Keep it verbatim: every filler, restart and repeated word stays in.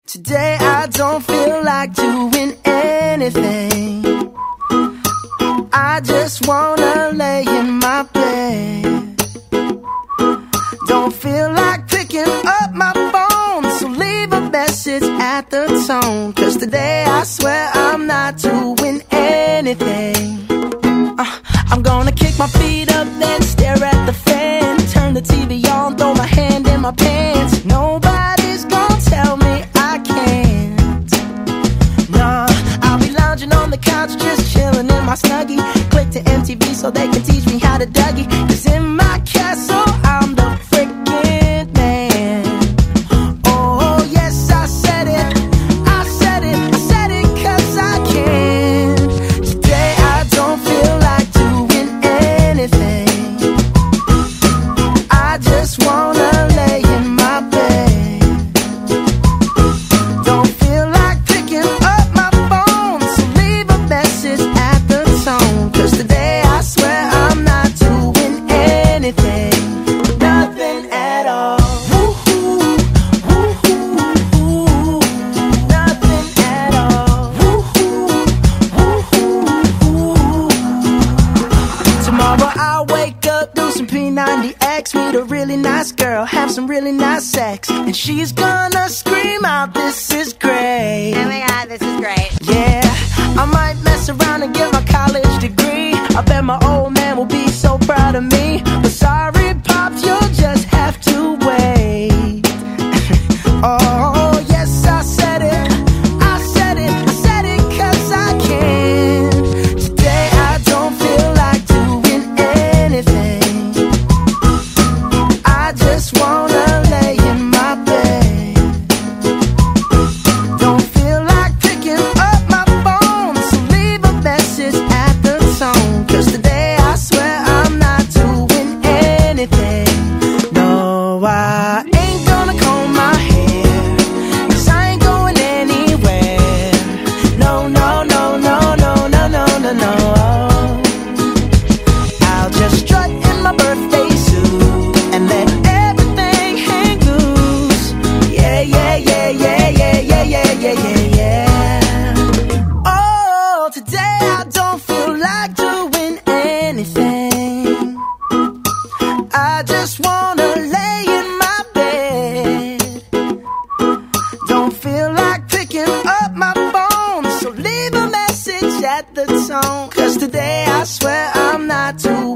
Today I don't feel like doing anything. I just wanna lay in my bed. Don't feel like picking up my phone, so leave a message at the tone. Cause today I swear I'm not doing anything. uh, I'm gonna kick my feet up, then stare at the fan. Turn the T V on, throw my hand in my pants. Nobody's gonna tell me I can't. Nah, I'll be lounging on the couch, just chilling in my Snuggie. Click to M T V so they can teach me how to Dougie. Cause in my castle, I'm the freaking man. Oh, yes, I said it. I said it. I said it cause I can. Today I don't feel like doing anything. I just wanna lay in my bed. Don't feel like picking up my phone, so leave a message at the tone. Cause today I swear I'm not doing anything. Nothing at all. Woo-hoo, woo-hoo, nothing at all. Woo-hoo, woo-hoo. Tomorrow I'll wake up, do some P ninety X, meet a really nice girl, have some really nice sex, and she's gonna scream out, "This is great." Oh my god, this is great. Yeah, I might mess around and get my college degree. I bet my old man will be so proud of me. But sorry, Pops, you'll just have to wait. Oh, yes, I said it. I said it. I said it cause I can. Today I don't feel like doing anything. I just wanna lay in my bed. Don't feel like picking up my phone, so leave a message at the tone. Cause today I swear I'm not doing anything. No, I ain't gonna comb my hair, cause I ain't going anywhere. No, no, no, no, no, no, no, no, no. I'll just strut in my birthday suit and let everything hang loose. Yeah, yeah, yeah, yeah, yeah, yeah, yeah, yeah, yeah, yeah. Oh, today I don't feel like doing anything. I just wanna lay in my bed. Don't feel like picking up my phone, so leave a message at the tone. Cause today I swear I'm not doing